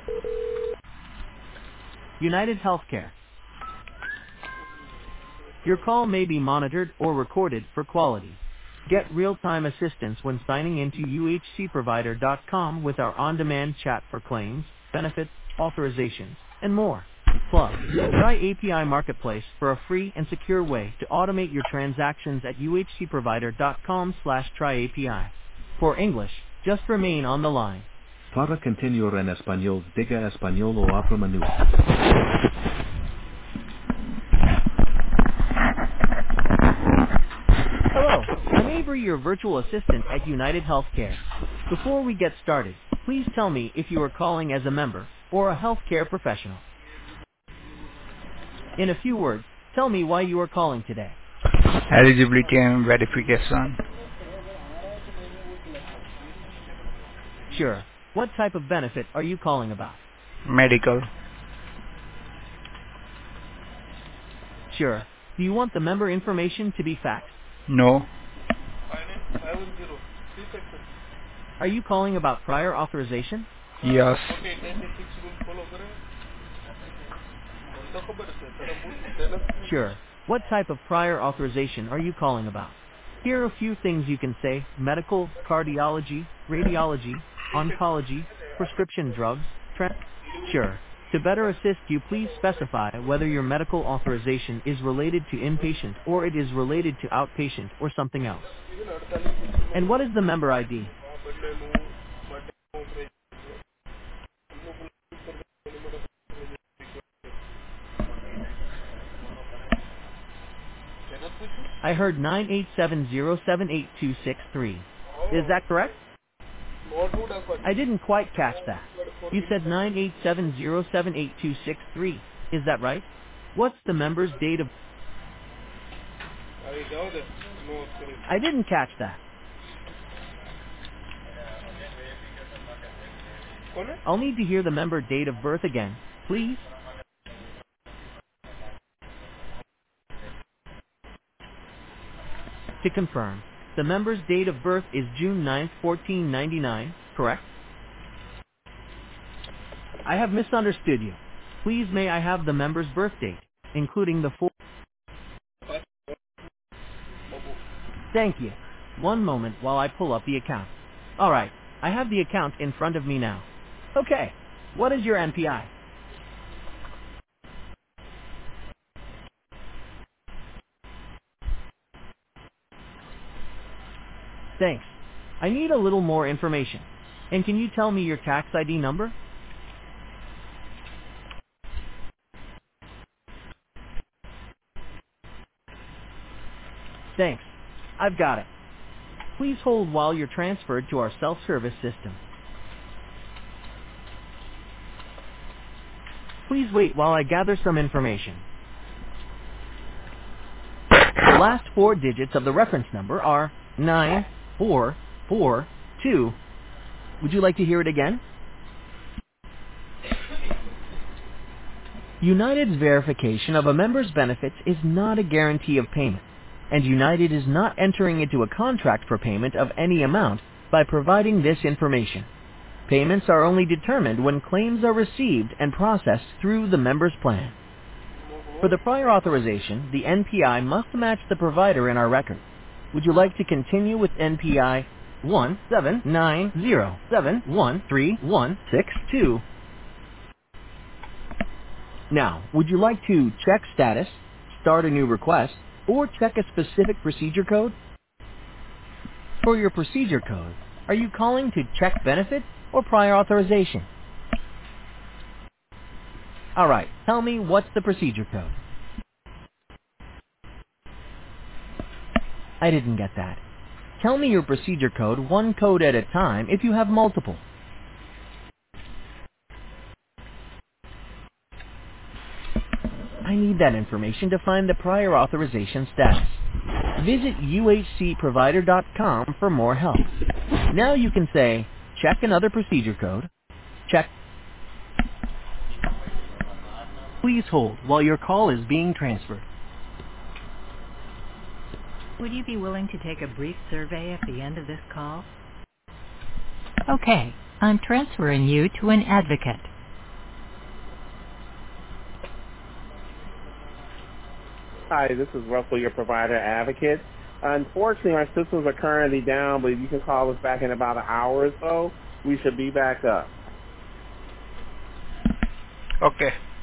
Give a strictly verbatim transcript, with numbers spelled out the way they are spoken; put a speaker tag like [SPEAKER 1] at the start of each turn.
[SPEAKER 1] United Healthcare. Your call may be monitored or recorded for quality. Get real-time assistance when signing into U H C provider dot com with our on-demand chat for claims, benefits, authorizations, and more. Plus, try A P I Marketplace for a free and secure way to automate your transactions at U H C provider dot com slash try A P I. For English, just remain on the line. Para continuar en español, diga español o oprima nueve. Hello, I'm Avery, your virtual assistant at United Healthcare. Before we get started, please tell me if you are calling as a member or a healthcare professional. In a few words, tell me why you are calling today.
[SPEAKER 2] Eligibility and verification.
[SPEAKER 1] Sure. What type of benefit are you calling about?
[SPEAKER 2] Medical.
[SPEAKER 1] Sure. Do you want the member information to be faxed?
[SPEAKER 2] No.
[SPEAKER 1] Are you calling about prior authorization?
[SPEAKER 2] Yes.
[SPEAKER 1] Sure. What type of prior authorization are you calling about? Here are a few things you can say: medical, cardiology, radiology, oncology, prescription drugs, tra- Sure. To better assist you, please specify whether your medical authorization is related to inpatient or it is related to outpatient or something else. And what is the member I D? I heard nine eight seven zero seven eight two six three. Is that correct? I didn't quite catch that. You said nine eight seven zero seven eight two six three. Is that right? What's the member's date of... I didn't catch that. I'll need to hear the member date of birth again, please. To confirm, the member's date of birth is June ninth, fourteen ninety-nine, correct? I have misunderstood you. Please may I have the member's birth date, including the full... Thank you. One moment while I pull up the account. Alright, I have the account in front of me now. Okay, what is your N P I? Thanks. I need a little more information. And can you tell me your tax I D number? Thanks. I've got it. Please hold while you're transferred to our self-service system. Please wait while I gather some information. The last four digits of the reference number are nine four four two. Would you like to hear it again? United's verification of a member's benefits is not a guarantee of payment, and United is not entering into a contract for payment of any amount by providing this information. Payments are only determined when claims are received and processed through the member's plan. For the prior authorization, the N P I must match the provider in our record. Would you like to continue with N P I one seven nine zero seven one three one six two? Now, would you like to check status, start a new request, or check a specific procedure code? For your procedure code, are you calling to check benefit or prior authorization? Alright, tell me what's the procedure code. I didn't get that. Tell me your procedure code one code at a time if you have multiple. I need that information to find the prior authorization status. Visit U H C provider dot com for more help. Now you can say, check another procedure code, check. Please hold while your call is being transferred.
[SPEAKER 3] Would you be willing to take a brief survey at the end of this call? Okay, I'm transferring you to an advocate.
[SPEAKER 4] Hi, this is Russell, your provider advocate. Unfortunately, our systems are currently down, but if you can call us back in about an hour or so, we should be back up.
[SPEAKER 2] Okay.